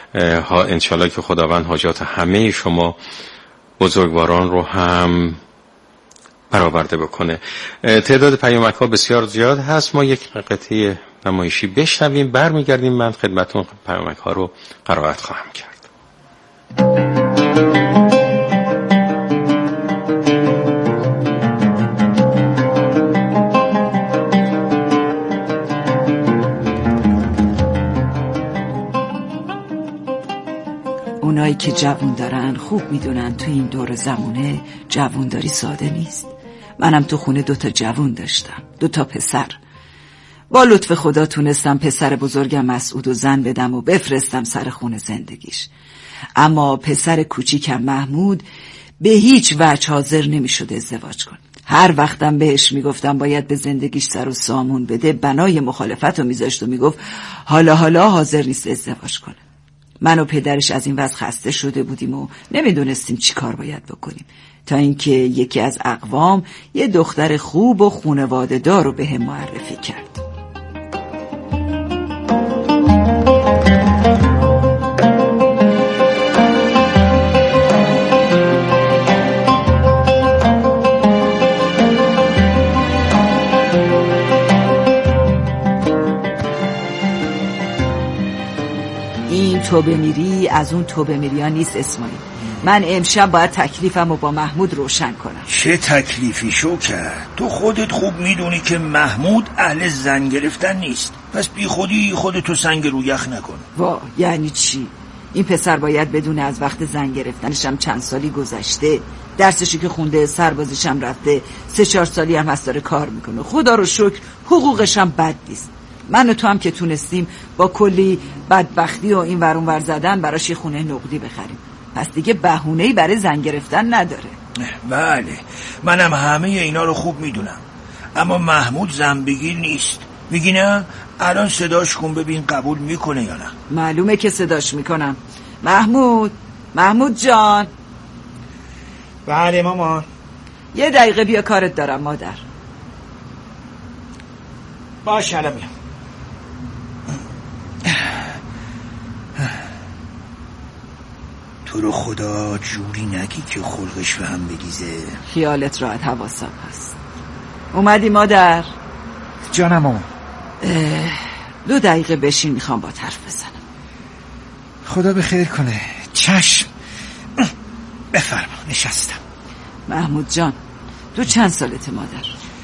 انشالله که خداوند حاجات همه شما بزرگواران رو هم برآورده بکنه. تعداد پیامک ها بسیار زیاد هست. ما یک قطعه نمایشی بشنویم، برمیگردیم من خدمتون پیامک ها رو قرائت خواهم کرد. اونایی که جوون دارن خوب میدونن تو این دور زمونه جوونداری ساده نیست. منم تو خونه 2 جوون داشتم، 2 پسر. با لطف خدا تونستم پسر بزرگم مسعود و زن بدم و بفرستم سر خونه زندگیش. اما پسر کوچیکم محمود به هیچ وجه حاضر نمیشد ازدواج کنه. هر وقتم بهش میگفتم باید به زندگیش سر و سامون بده، بنای مخالفت رو میذاشت و میگفت حالا حاضر نیست ازدواج کنه. من و پدرش از این وضع خسته شده بودیم و نمیدونستیم چی کار باید بکنیم، تا اینکه یکی از اقوام یه دختر خوب و خانواده دار رو بهم معرفی کرد. تو بمیری از اون تو بمیری ها نیست اسماعیل. من امشب باید تکلیفم رو با محمود روشن کنم. چه تکلیفی شوکر؟ تو خودت خوب میدونی که محمود اهل زن گرفتن نیست، پس بی خودی خودتو سنگ رو یخ نکن. وا یعنی چی؟ این پسر باید بدونه از وقت زن گرفتنشم چند سالی گذشته، درسشی که خونده، سربازیشم رفته، 3-4 سالی هم هست داره کار میکنه. خدا رو شکر حقوقشم بد نیست. من و تو هم که تونستیم با کلی بدبختی و این ور اون ور زدن براش یه خونه نقدی بخریم، پس دیگه بهونه‌ای برای زن گرفتن نداره. بله منم همه اینا رو خوب میدونم، اما محمود زن بگیر نیست. میگی نه؟ الان صداش کن ببین قبول میکنه یا نه. معلومه که صداش میکنم. محمود جان. بله مامان. یه دقیقه بیا کارت دارم مادر. باشه الان میام. تو رو خدا جوری نگی که خلقش به هم بریزه. خیالت راحت، حواسم هست. اومدی مادر؟ جانم مامان. 2 دقیقه بشین، میخوام با حرف بزنم. خدا به خیر کنه. چشم. بفرما نشستم. محمود جان تو چند سالته مادر؟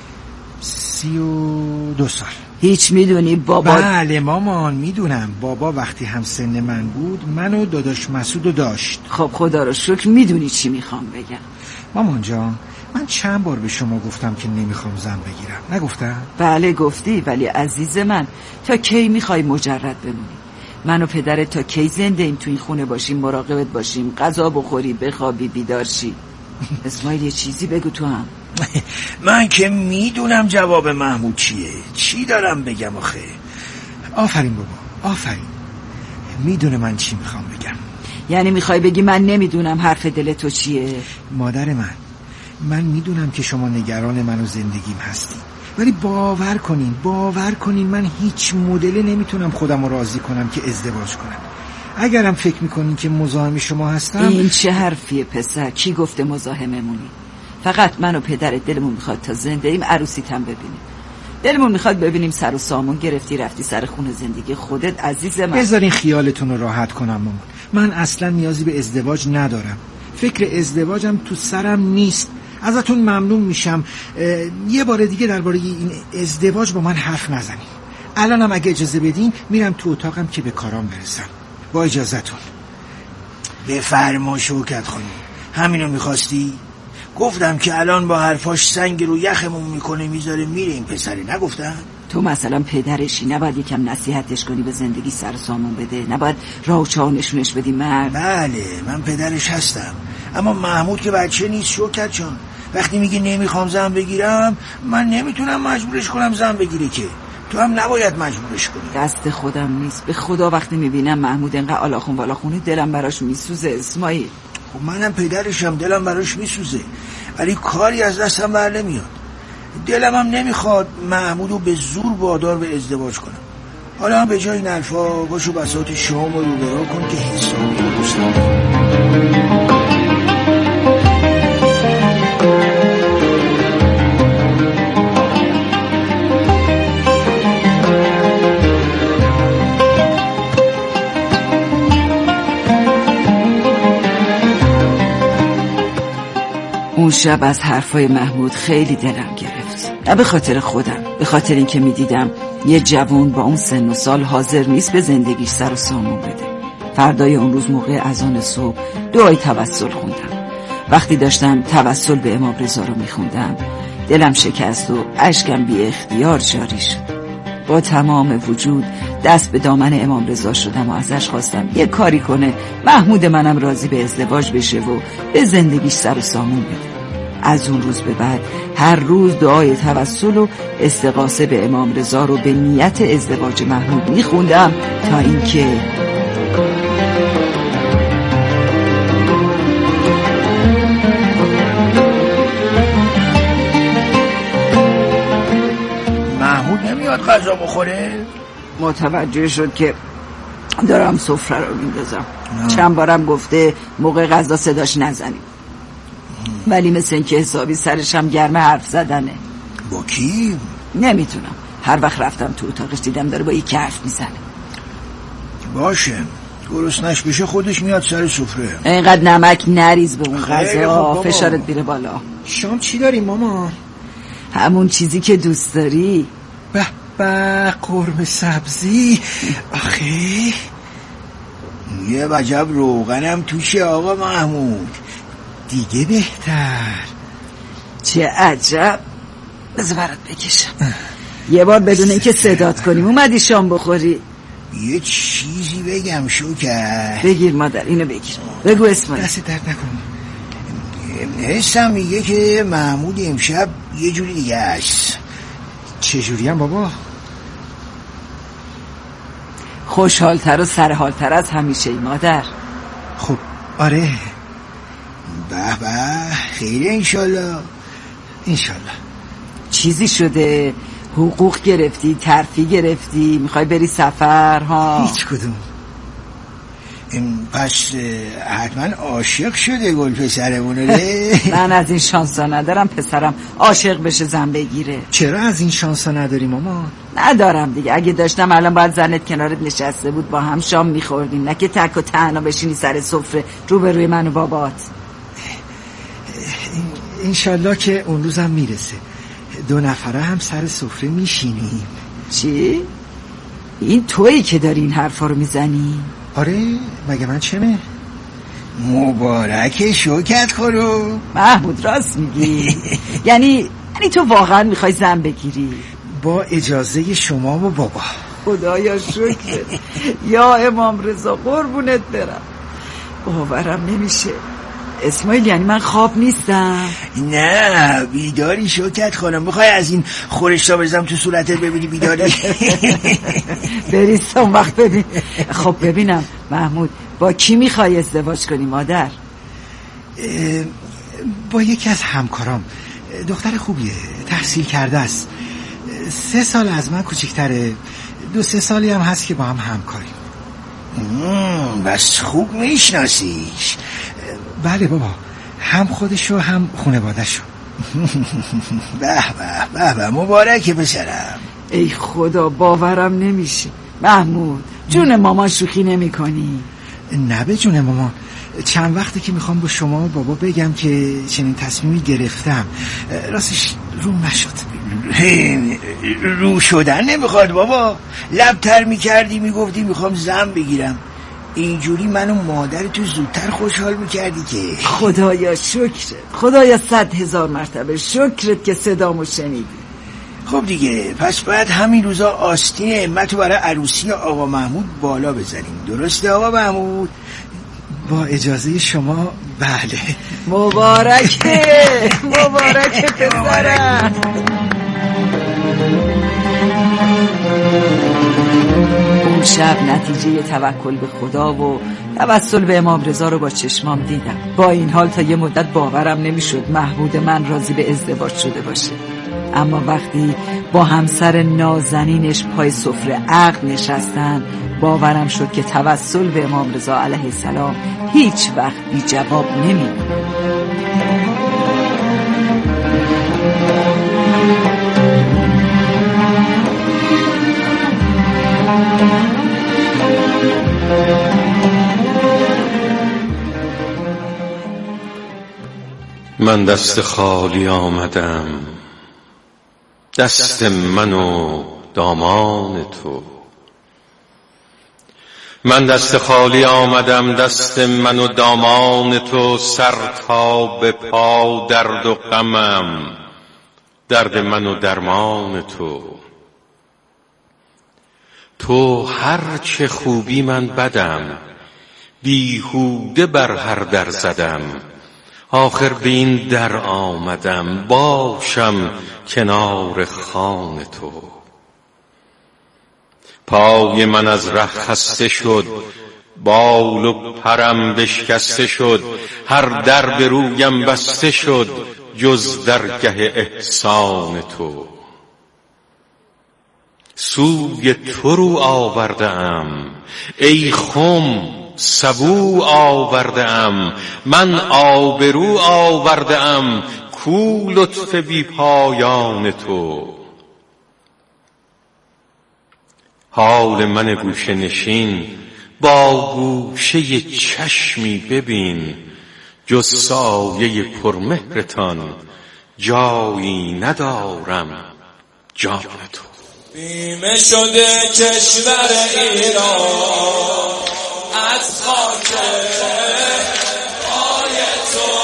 32 سال. هیچ میدونی بابا؟ بله مامان میدونم. بابا وقتی هم سن من بود منو داداش مسعودو داشت. خب خدا رو شکر میدونی چی میخوام بگم. مامان جان من چند بار به شما گفتم که نمیخوام زن بگیرم، نگفتم؟ بله گفتی، ولی عزیز من تا کی میخوای مجرد بمونی؟ من و پدرت تا کی زنده ایم تو این خونه باشیم، مراقبت باشیم، غذا بخوری، بخوابی، بیدار شی؟ اسماعیل یه چیزی بگو تو هم. من که میدونم جواب محمود چیه، چی دارم بگم آخه؟ آفرین بابا آفرین، میدونه من چی میخوام بگم. یعنی میخوای بگی من نمیدونم حرف دل تو چیه؟ مادر من میدونم که شما نگران من و زندگیم هستی، ولی باور کنین من هیچ مدل نمیتونم خودم رو راضی کنم که ازدواج کنم. اگرم فکر میکنین که مزاحم شما هستم. این چه حرفیه پسر؟ کی گفته مزاحممونی؟ فقط من و پدرت دلمون میخواد تا زنده ایم عروسیتم ببینیم. دلمون میخواد ببینیم سر و سامون گرفتی رفتی سر خونه زندگی خودت. عزیز من بذارین خیالتون رو راحت کنم مامان. من اصلا نیازی به ازدواج ندارم، فکر ازدواجم تو سرم نیست. ازتون ممنون میشم یه بار دیگه درباره این ازدواج با من حرف نزنین. الانم اگه اجازه بدین میرم تو اتاقم که به کارام برسم. با اجازهتون. بفرما شوکت خانم، همینو میخواستی؟ گفتم که الان با حرفاش سنگ رو یخمون میکنه میذاره میره این پسری، نگفتم؟ تو مثلا پدرشی، نباید یکم نصیحتش کنی به زندگی سر سامون بده؟ نباید راه و چاه نشونش بدی مرد؟ بله من پدرش هستم، اما محمود که بچه نیست شوکت جان. وقتی میگه نمیخوام زن بگیرم من نمیتونم مجبورش کنم زن بگیره که. تو هم نباید مجبورش کنی. دست خودم نیست. به خدا وقتی میبینم محمود انقدر آلاخون بالاخونه دلم براش میسوزه اسماعیل. خب منم پدرشم دلم براش میسوزه، ولی کاری از دستم بر نمیاد. دلم هم نمیخواد محمودو به زور وادار به ازدواج کنم. حالا هم به جای این حرفا باشو بساط شام رو برا کن که حسابی درست نکنم. اون شب از حرفای محمود خیلی دلم گرفت، نه به خاطر خودم، به خاطر اینکه میدیدم یه جوان با اون سن و سال حاضر نیست به زندگیش سر و سامون بده. فردای اون روز موقع اذان صبح دعای توسل خوندم. وقتی داشتم توسل به امام رضا رو میخوندم دلم شکست و اشکم بی اختیار جاری شد. با تمام وجود دست به دامن امام رضا شدم و ازش خواستم یه کاری کنه محمود منم راضی به ازدواج بشه و به زندگیش سر و سامون بده. از اون روز به بعد هر روز دعای توسل و استغاثه به امام رضا رو به نیت ازدواج محمود میخوندم تا اینکه محمود نمیاد غذا بخوره؟ متوجه شد که دارم سفره رو میندازم. چند بارم گفته موقع غذا صداش نزنیم، ولی مثل این که حسابی سرشم گرمه حرف زدنه. با کی؟ نمیتونم. هر وقت رفتم تو اتاقش دیدم داره با یکی حرف میزنه. باشه گرسنش بشه خودش میاد سر سفره. اینقدر نمک نریز به اون غذا، فشارت بیره بالا. شام چی داری ماما؟ همون چیزی که دوست داری. به به قرمه سبزی. آخه یه وجب روغنم توشه آقا محمود. دیگه بهتر. چه عجب. بذار برات بکشم. یه بار بدون اینکه صدات کنیم اومدی شام بخوری. یه چیزی بگم شوکر. بگیر مادر، اینو بگیر. بگو اسمش. دست درد نکن. حسم میگه که محمود امشب یه جوری دیگه است. چه جوری هم بابا؟ خوشحالتر و سرحالتر از همیشه ای مادر. خب آره. به به خیره انشالله. انشالله. چیزی شده؟ حقوق گرفتی؟ ترفی گرفتی؟ میخوای بری سفر ها؟ هیچ کدوم. پس حتما عاشق شده گل پسرمونه. من از این شانسا ندارم پسرم عاشق بشه زن بگیره. چرا از این شانسا نداری ماما؟ ندارم دیگه. اگه داشتم الان باید زنت کنارت نشسته بود با هم شام میخوردیم، نه که تک و تنها بشینی سر سفره روبروی من و بابات. انشالله که اون روزم میرسه 2 نفره هم سر سفره میشینیم. چی؟ این تویی که داری این حرفا رو میزنی؟ آره مگه من چمه؟ مبارک شوکت خورو. محمود راست میگی؟ یعنی تو واقعا میخوای زن بگیری؟ با اجازه شما و بابا. خدایا شکر. یا امام رضا قربونت برم. باورم نمیشه. اسماعیل یعنی من خواب نیستم؟ نه بیداری شوکت خانم. بخوای از این خورشتا بزنم تو صورتت ببینی بیداری؟ بریست اون وقت ببین. خب ببینم محمود با کی میخوای ازدواج کنی مادر؟ با یکی از همکارام. دختر خوبیه، تحصیل کرده است، 3 سال از من کوچیک‌تره. 2-3 سالی هم هست که با هم همکاریم. بس خوب میشناسیش؟ بله بابا، هم خودشو هم خانواده‌شو. به به به مبارک پسرم. ای خدا باورم نمیشه. محمود جون مامان شوخی نمی کنی؟ نه به جون مامان. چند وقتی که میخوام با شما و بابا بگم که چنین تصمیمی گرفتم، راستش رو نشد. رو شدن نمیخواد بابا. لب تر میکردی میگفتی میخوام زن بگیرم، اینجوری منو مادر تو زودتر خوشحال میکردی که. خدایا شکرت، خدایا 100,000 مرتبه شکرت که صدامو شنیدی. خب دیگه پس باید همین روزا آستین همتو برای عروسی آقا محمود بالا بزنیم. درسته آقا محمود؟ با اجازه شما بله. مبارکه مبارکه پسرم. اون شب نتیجه توکل به خدا و توسل به امام رضا رو با چشمام دیدم. با این حال تا یه مدت باورم نمیشد محمود من راضی به ازدواج شده باشه. اما وقتی با همسر نازنینش پای سفره عقد نشستن، باورم شد که توسل به امام رضا علیه السلام هیچ وقت بی جواب نمیمونه. من دست خالی آمدم، دست من و دامان تو. من دست خالی آمدم، دست من و دامان تو. سر تا به پا درد و غمم، درد من و درمان تو. تو هر چه خوبی من بدم، بیهوده بر هر در زدم. آخر به این در آمدم، باشم کنار خوان تو. پای من از ره خسته شد، بال و پرم بشکسته شد. هر در به رویم بسته شد، جز درگه احسان تو. سوی تو رو آورده ام، ای خم سبو آورده ام. من آبرو آورده ام، کو لطف بی پایان تو. حال من گوشه نشین، با گوشه چشمی ببین. جز سایه پرمهرتان، جایی ندارم جان تو. بیمه شده کشور ایران از خاک پای تو.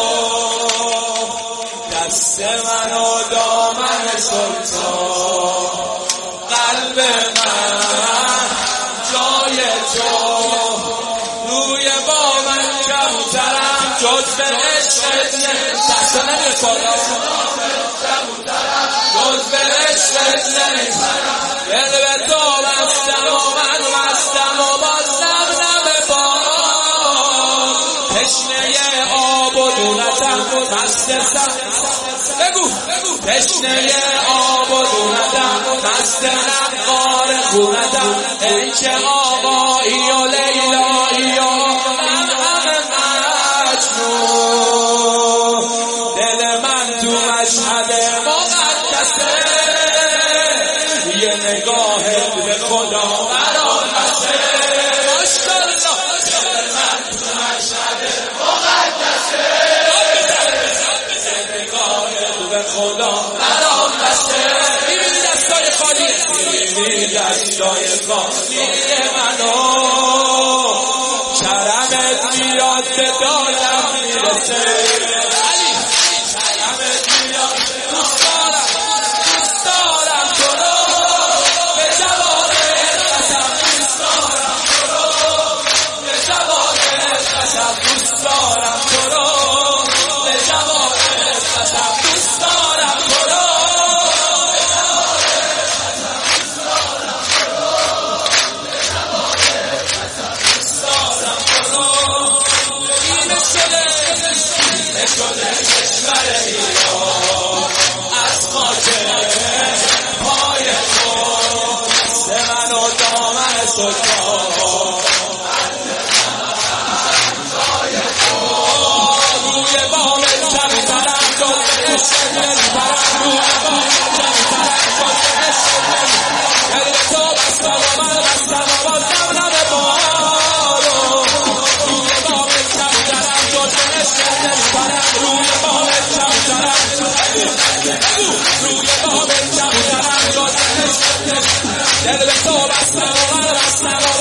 دست من و دامن سلطان، قلب من جای تو. روی با من کمترم، جز به عشقت دست نمیاد بالا. جز به عشقت نمیزنم، دل به تو بستم و من بستم و بازم نم باز. تشنه آب و دونتم مست سر، بگو تشنه آب و دونتم مست نقار خونتم. ای که آقایی و لیلایی و من مجنون. دل من تو مشهد مقدسه، یه نگاهت به خدا برام بسه. ماشاءالله دل من تو مشهد مقدسه، یه نگاهت به خدا برام بسه. میبینی دستای خالی، میبینی دستای خالی منو. کرمت میاد به دادم میرسه. دل به تو بستم و من بستم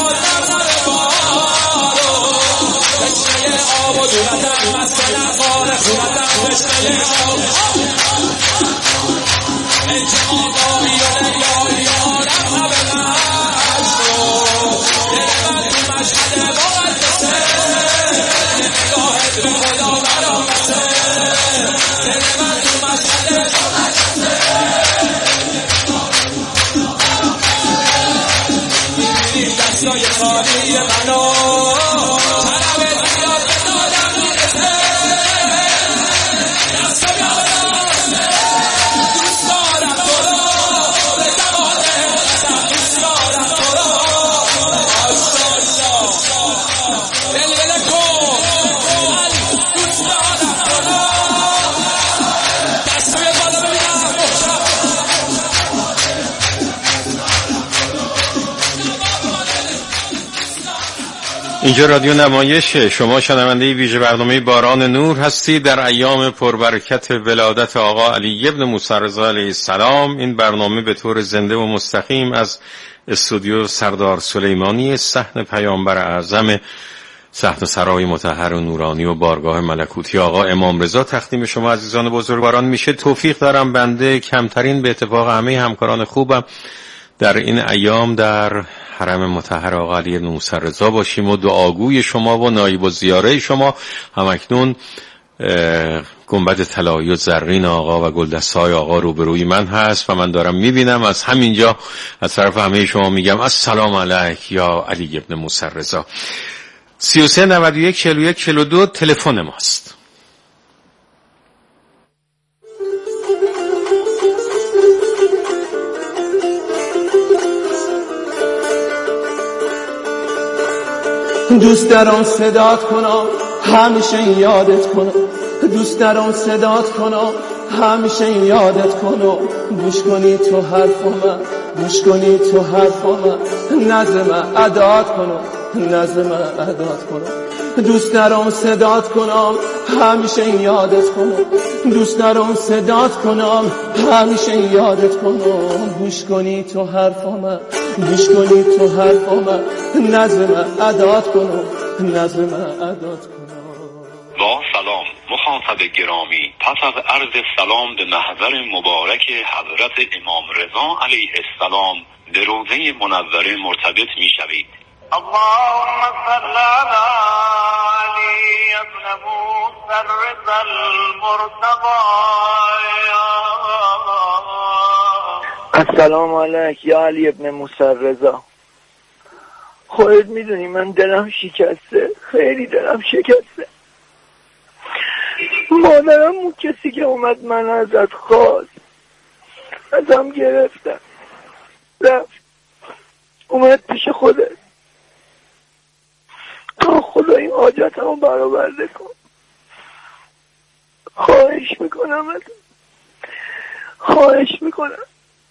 اینجا رادیو نمایش، شما شنونده ویژه برنامه باران نور هستید در ایام پربرکت ولادت آقا علی ابن موسی رضا علیه السلام. این برنامه به طور زنده و مستقیم از استودیو سردار سلیمانی صحن پیامبر اعظم صحن سرای مطهر و نورانی و بارگاه ملکوتی آقا امام رضا تقدیم شما عزیزان بزرگواران میشه. توفیق دارم بنده کمترین به اتفاق همه همکاران خوبم در این ایام در حرم مطهر آقا علی بن موسی رضا باشیم و دعاگوی شما و نایب الزیاره شما. همکنون گنبد طلایی و زرین آقا و گلدسته‌های آقا روبروی من هست و من دارم میبینم. از همینجا از طرف همه شما میگم السلام علیک یا علی بن موسی رضا. 33 91 41 42 تلفن ماست. دوست دارم صدات کنم همیشه یادت کنم، دوست دارم صدات کنم همیشه یادت کنم، گوش کنی تو حرفم، گوش کنی تو حرفم، نظم ادات کنم، نظم ادات کنم. دوست دارم صدات کنم همیشه یادت کنم، دوست دارم صدات کنم همیشه یادت کنم، گوش کنی تو حرفم، گوش کنی تو حرفم، نظم ادات کنم، نظم ادات کنم. با سلام مخاطب گرامی، پس از عرض سلام به محضر مبارک حضرت امام رضا علیه السلام به روضه منوره مرتبط می شوید. اللهم صل علی علی ابن موسی رضا المرتضی. السلام علیک یا علی ابن موسی رضا. خودت میدونی من دلم شکسته، خیلی دلم شکسته. مادرم اون کسی که اومد من ازت خواست ازم گرفتم، رفت اومد پیش خودت. خدا این حاجتمو برآورده کن، خواهش میکنم ازت، خواهش میکنم.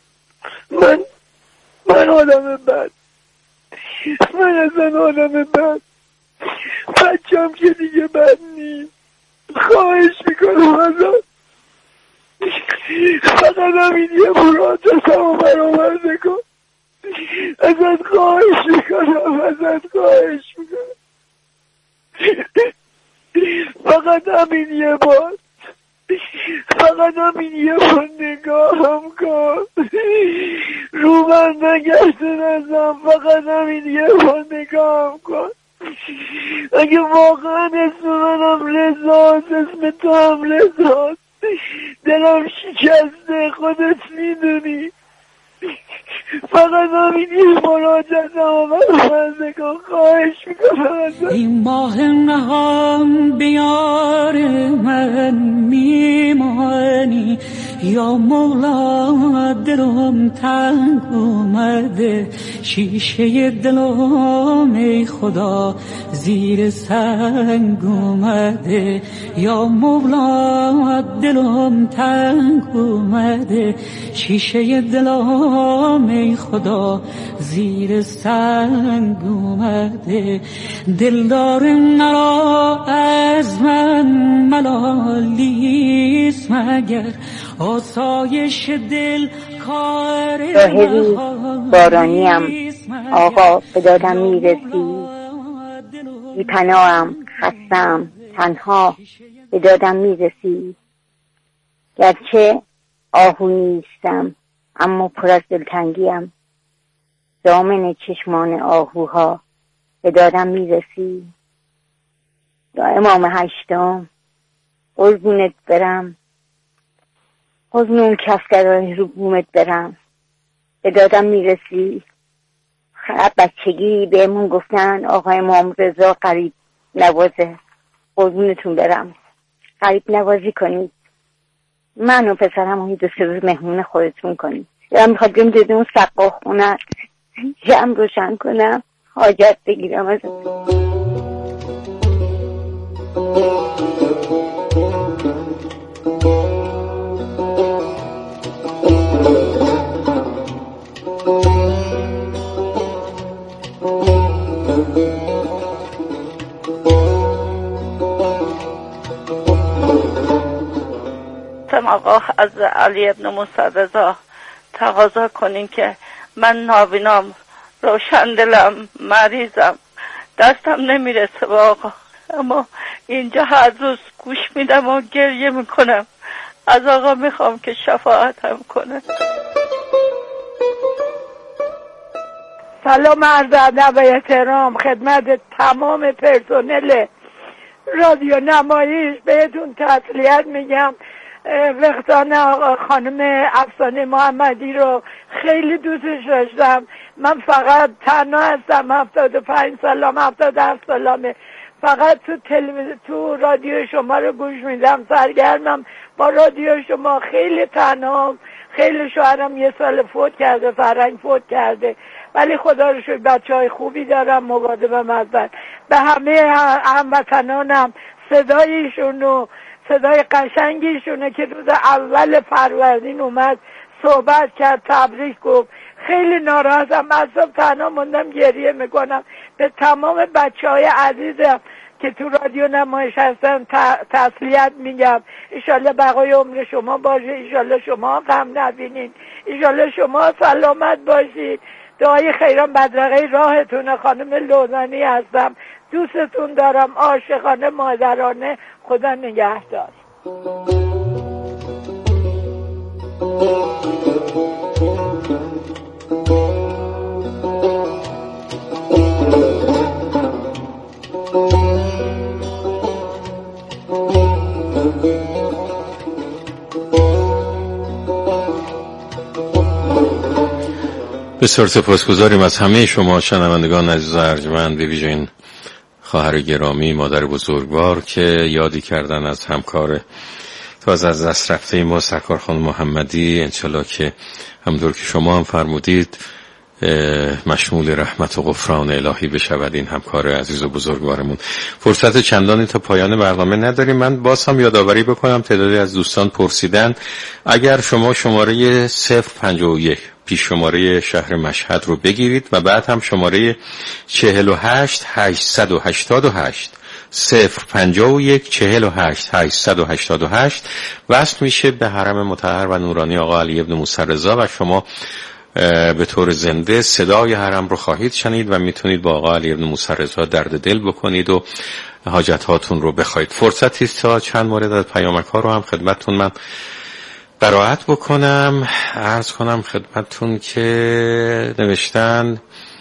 من آدم بد، من اصلا آدم بد، بچم که دیگه بد نیست. خواهش میکنم ازت، فقط همین یه مرادتمو برآورده کن. ازت خواهش میکنم، ازت خواهش میکنم، فقط همین یه بار، فقط همین یه بار نگاهم کن، رو من نگشته نزم، فقط همین یه بار نگاهم کن. اگه واقعا اسم منم رضاست، اسم تو هم رضاست، دلم شکسته، خودت میدونی، فقط همین یه مراجعتم برآورده کن، خواهش میکنم. این ماه نهان بیار من میمانی یا مولا، دلم تنگ اومده، شیشه دلم ای خدا زیر سنگ اومده، یا مولا دلم تنگ اومده، شیشه دلم ای خدا زیر سنگ اومده. دلدار نرا از من ملالیست، مگر آسایش دل کار ظاهری بارانیم آقا به دادم میرسی، بی پناهم خستم تنها به دادم میرسی، گرچه آهو نیستم اما پر از دلتنگیم، دامن چشمان آهوها به دادم میرسی. یا امام هشتم قربونت برم، حزن اون کفگرای رو بومت برم، به دادم میرسی. بچگی بهمون گفتن آقا امام رضا غریب نوازه، قربونتون برم غریب نوازی کنید، من و پسرم اون 2-3 روز مهمون خودتون کنید. یا میخواد بیم دیدون اون سقا خونه جمع روشن کنم، حاجت بگیرم از خواستم آقا از علی ابن موسی رضا تقاضا کنین که من نابینام، روشندلم، مریضم، دستم نمیرسه به آقا، اما اینجا هر روز گوش میدم و گریه میکنم. از آقا میخوام که شفاعتم کنه. سلام عرض ادب و احترام خدمت تمام پرسنل رادیو نمایش. بهتون تسلیت میگم. وقتان آقا خانم افسانه محمدی رو خیلی دوستش داشتم. من فقط تنها هستم، 75 سالم، 77 سالمه. فقط تو رادیو شما رو گوش میدم، سرگرمم با رادیو شما. خیلی تنها، خیلی شوهرم یه سال فوت کرده، فرنگ فوت کرده، ولی خدا رو شکر بچهای خوبی دارم، مواظبم ازن. به همه هموطنانم صدایشون و صدای قشنگیشونه که روز اول فروردین اومد صحبت کرد، تبریک گفت. خیلی ناراحتم، از صبح تنها موندم گریه میکنم. به تمام بچهای عزیزم که تو رادیو نمایش هستن تسلیت میگم. ایشالله بقای عمر شما باشه، ایشالله شما غم نبینین، ایشالله شما سلامت باشید. دعای خیران بدرقه راهتونه. خانم لوزانی هستم، دوستتون دارم، عاشقانه مادرانه. خدا نگهدار. بسیار سپاسگزاریم از همه شما شنوندگان عزیز و ارجمند، به ویژه این خواهر گرامی، مادر بزرگوار که یادی کردن از همکار تو از دست رفته ما سرکار خانم محمدی. انشالله که همونطور که شما هم فرمودید مشمول رحمت و غفران الهی بشود این همکار عزیز و بزرگوارمون. فرصت چندانی تا پایان برنامه نداریم. من باز هم یادآوری بکنم، تعدادی از دوستان پرسیدن اگر شما شماره 051 پیش شماره شهر مشهد رو بگیرید و بعد هم شماره 48 888 051 48 888 وصل میشه به حرم مطهر و نورانی آقا علی ابن موسی رضا و شما به طور زنده صدای حرم رو خواهید شنید و میتونید با آقا علی ابن موسی رضا درد دل بکنید و حاجت هاتون رو بخواید. فرصتی است تا چند مورد از پیامک ها رو هم خدمتتون من قرائت بکنم. عرض کنم خدمتتون که نوشتن: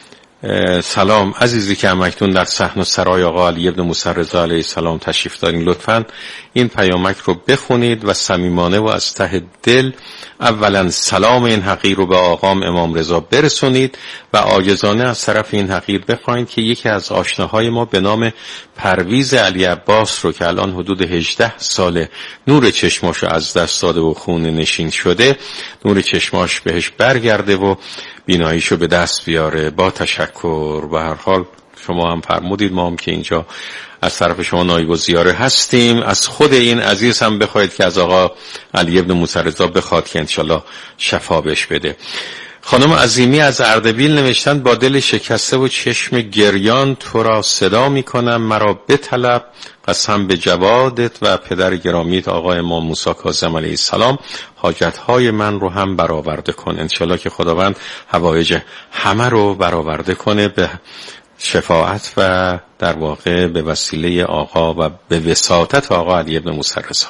سلام عزیزی که همکنون در صحن و سرای آقا علی ابن موسی رضا علیه السلام تشریف دارین، لطفاً این پیامک رو بخونید و صمیمانه و از ته دل اولا سلام این حقیر رو به آقام امام رضا برسونید و عاجزانه از طرف این حقیر بخواید که یکی از آشناهای ما به نام پرویز علی عباس رو که الان حدود 18 سال نور چشماشو از دست داده و خون نشین شده، نور چشماش بهش برگرده و بیناییشو به دست بیاره. با تشکر. به هر حال شما هم فرمودید، ما هم که اینجا از طرف شما نایب الزیاره هستیم، از خود این عزیز هم بخواید که از آقا علی ابن موسی رضا بخواد که انشالله شفا بهش بده. خانم عظیمی از اردبیل نوشتن: با دل شکسته و چشم گریان تو را صدا می کنم، مرا بطلب، قسم به جوادت و پدر گرامیت آقا امام موسی کاظم علیه السلام حاجتهای من رو هم برآورده کن. انشالله که خداوند حوایج همه رو برآورده کنه به شفاعت و در واقع به وسیله آقا و به وساطت آقا علی ابن موسی رضا.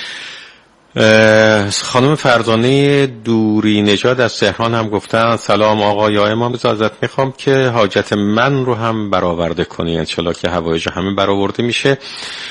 خانم فردانه دوری نژاد از تهران هم گفتن: سلام آقا، یا امام رضا ازت میخوام که حاجت من رو هم برآورده کنی. انشالله که حوایج همه برآورده میشه.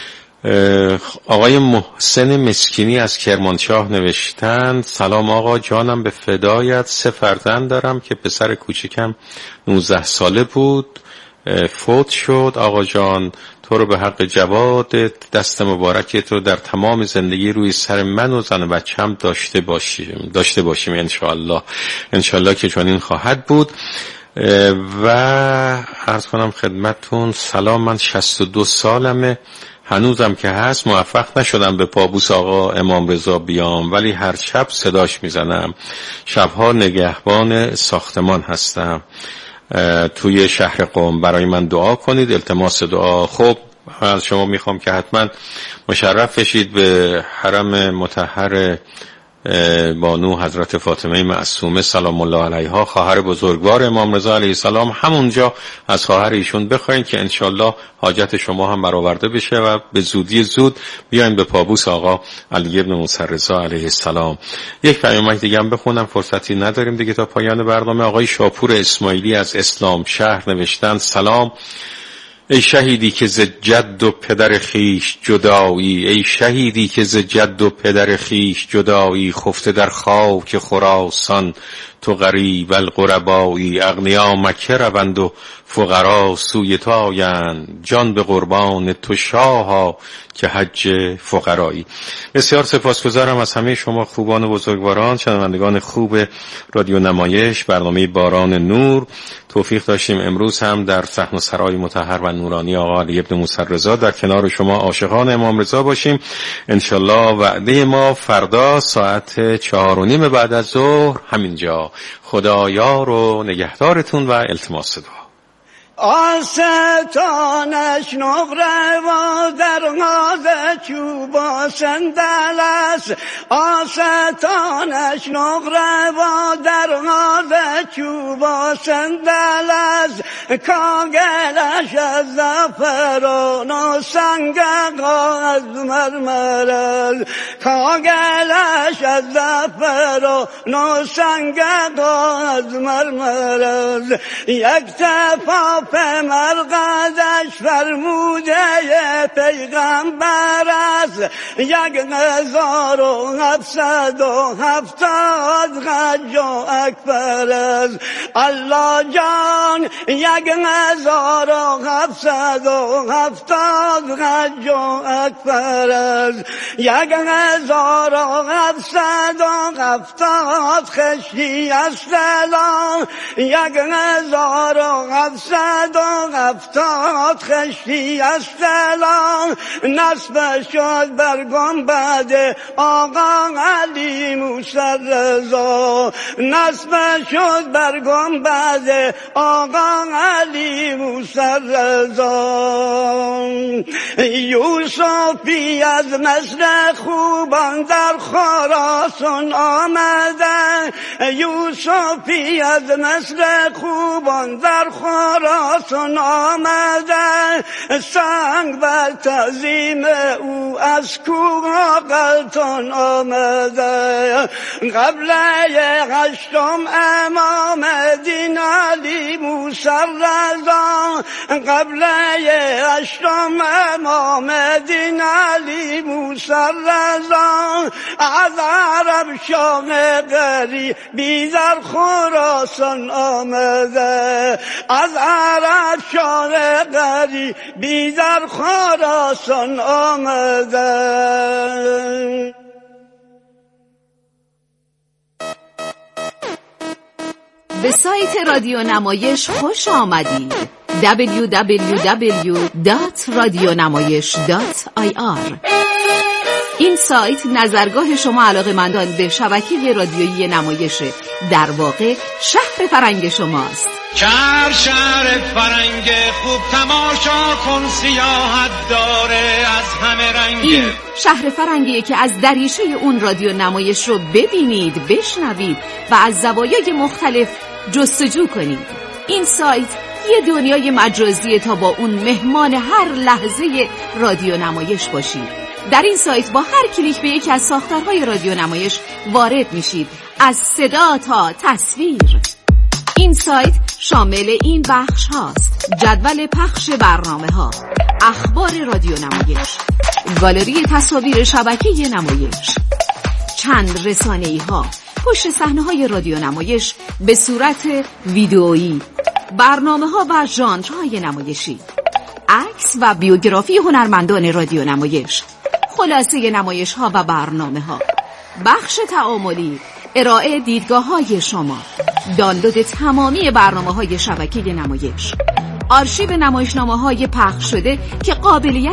آقای محسن مسکینی از کرمانشاه نوشتن: سلام آقا جانم به فدایت، 3 فرزند دارم که پسر کوچکم 19 ساله بود فوت شد. آقا جان تو رو به حق جوادت دست مبارکت رو در تمام زندگی روی سر من و زن و بچه‌م داشته باشیم انشاءالله. انشاءالله که چنین خواهد بود. و عرض کنم خدمتتون سلام، من 62 سالمه، هنوزم که هست موفق نشدم به پابوس آقا امام رضا بیام، ولی هر شب صداش میزنم. شبها نگهبان ساختمان هستم توی شهر قم. برای من دعا کنید، التماس دعا. خب از شما میخوام که حتما مشرف بشید به حرم مطهر بانو حضرت فاطمه معصومه سلام الله علیها، خواهر بزرگوار امام رضا علیه السلام. همونجا از خواهر ایشون بخواین که انشالله حاجت شما هم برآورده بشه و به زودی زود بیاین به پابوس آقا علی ابن موسی رضا علیه السلام. یک پیامک دیگه هم بخونم، فرصتی نداریم دیگه تا پایان برنامه. آقای شاپور اسماعیلی از اسلام شهر نوشتن: سلام ای شهیدی که ز جد و پدر خیش جدایی، ای شهیدی که ز جد و پدر خیش جدایی، خفته در خاک خراسان تو غریب الغربایی. اغنیا مکه روند و فقرا سوی تو آیند، جان به قربان تو شاها که حج فقرایی. بسیار سپاسگزارم از همه شما خوبان و بزرگواران، شنوندگان خوب رادیو نمایش برنامه باران نور. توفیق داشتیم امروز هم در صحن سرای مطهر و نورانی آقا علی ابن موسی رضا در کنار شما عاشقان امام رضا باشیم. انشالله وعده ما فردا ساعت 4:30 بعد از ظهر همینجا. خدا یار و نگهدارتون و التماس دعا. آستانش نقره و در غاز چوبا سندل است، آستانش نقره و در غاز چوبا سندل است، کاغلش از زعفران و سنگقا از مرمر است، کاغلش از زعفران و سنگقا از مرمر است، یک تفا مرقدش فرموده پیغمبر است، 1770 حج و اکبر است، الله جان 1770 حج و اکبر است، 1770 خشی استلام، 1770 خشی استلام، نصب شد بر گنبد آقا علی موسی رضا، نصب شد بر گنبد آقا علی موسی رضا. یوسفی از مصر خوبان در خراسان آمده، یوسفی از مصر خوبان در خراسان آمده، سنگ بر تعظیم او از کوه قلتان آمده، قبل 8 امام دین علی موسی رضا، قبل 8 امام دین علی موسی رضا، از عرب شاه غریبی در خراسان آمده، از عرب شاه غریبی در خراسان آمده. به سایت رادیو نمایش خوش آمدید. www.radionamayish.ir. این سایت نظرگاه شما علاقه‌مندان به شبکه رادیویی نمایشه، در واقع شهر فرنگ شماست. شهر فرنگ خوب تماشا کن، سیاحت داره از همه رنگ. این شهر فرنگیه که از دریچه اون رادیو نمایش رو ببینید، بشنوید و از زوایای مختلف جستجو کنید. این سایت یه دنیای مجازیه تا با اون مهمان هر لحظه رادیو نمایش باشید. در این سایت با هر کلیک به یکی از ساختارهای رادیو نمایش وارد میشید، از صدا تا تصویر. این سایت شامل این بخش هاست: جدول پخش برنامه ها، اخبار رادیو نمایش، گالری تصاویر شبکه نمایش، چند رسانه‌ای ها، پشت صحنه های رادیو نمایش به صورت ویدئویی، برنامه ها و ژانرهای نمایشی، عکس و بیوگرافی هنرمندان رادیو نمایش، خلاصه نمایش ها و برنامه ها، بخش تعاملی، ارائه دیدگاه های شما، دانلود تمامی برنامه های شبکه نمایش، آرشیو نمایشنامه های پخش شده که قابلیت